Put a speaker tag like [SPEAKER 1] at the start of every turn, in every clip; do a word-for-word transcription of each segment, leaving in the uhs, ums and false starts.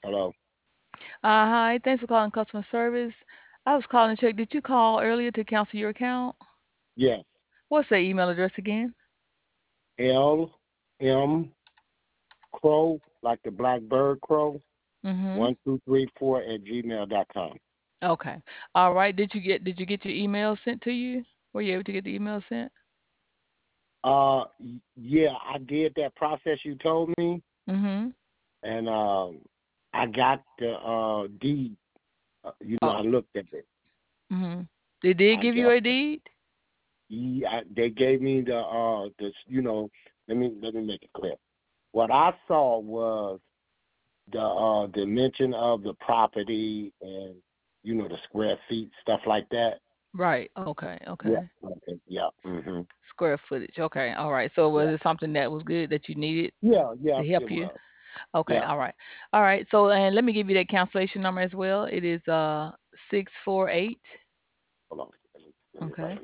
[SPEAKER 1] Hello.
[SPEAKER 2] Uh, hi, thanks for calling customer service. I was calling to check. Did you call earlier to cancel your account?
[SPEAKER 1] Yes.
[SPEAKER 2] What's the email address again?
[SPEAKER 1] L M Crow, like the black bird crow,
[SPEAKER 2] Mm-hmm.
[SPEAKER 1] one two three four at gmail dot com.
[SPEAKER 2] Okay. All right. Did you get did you get your email sent to you? Were you able to get the email sent?
[SPEAKER 1] Uh, y- yeah, I did that process you told me,
[SPEAKER 2] Mm-hmm.
[SPEAKER 1] and um, I got the uh deed. Uh, you know,
[SPEAKER 2] Oh.
[SPEAKER 1] I looked at it.
[SPEAKER 2] Mm-hmm. They did
[SPEAKER 1] I
[SPEAKER 2] give you
[SPEAKER 1] got.
[SPEAKER 2] a deed?
[SPEAKER 1] Yeah, they gave me the uh the you know. Let me let me make it clear. What I saw was the uh dimension of the property and you know the square feet, stuff like that.
[SPEAKER 2] Right. Okay.
[SPEAKER 1] Yeah.
[SPEAKER 2] Okay.
[SPEAKER 1] Okay. Yeah. Mhm.
[SPEAKER 2] Square footage. Okay. All right. So was
[SPEAKER 1] Yeah.
[SPEAKER 2] it something that was good that you needed
[SPEAKER 1] Yeah. Yeah.
[SPEAKER 2] to
[SPEAKER 1] It
[SPEAKER 2] help you?
[SPEAKER 1] was.
[SPEAKER 2] Okay.
[SPEAKER 1] Yeah.
[SPEAKER 2] All right. All right. So and let me give you that cancellation number as well. It is uh six four eight.
[SPEAKER 1] Hold on. Let me, let me write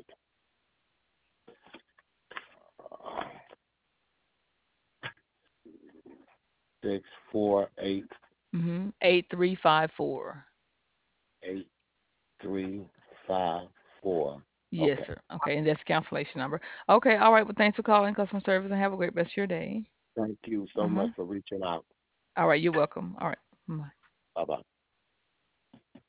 [SPEAKER 2] Okay.
[SPEAKER 1] it down. Uh, six four eight
[SPEAKER 2] Mm-hmm. Eight three five four.
[SPEAKER 1] eight three five four.
[SPEAKER 2] Yes,
[SPEAKER 1] Okay.
[SPEAKER 2] sir. Okay, and that's the cancellation number. Okay, all right. Well, thanks for calling customer service and have a great rest of your day.
[SPEAKER 1] Thank you so
[SPEAKER 2] Mm-hmm.
[SPEAKER 1] much for reaching out.
[SPEAKER 2] All right, you're welcome. All right. Bye.
[SPEAKER 1] Bye bye.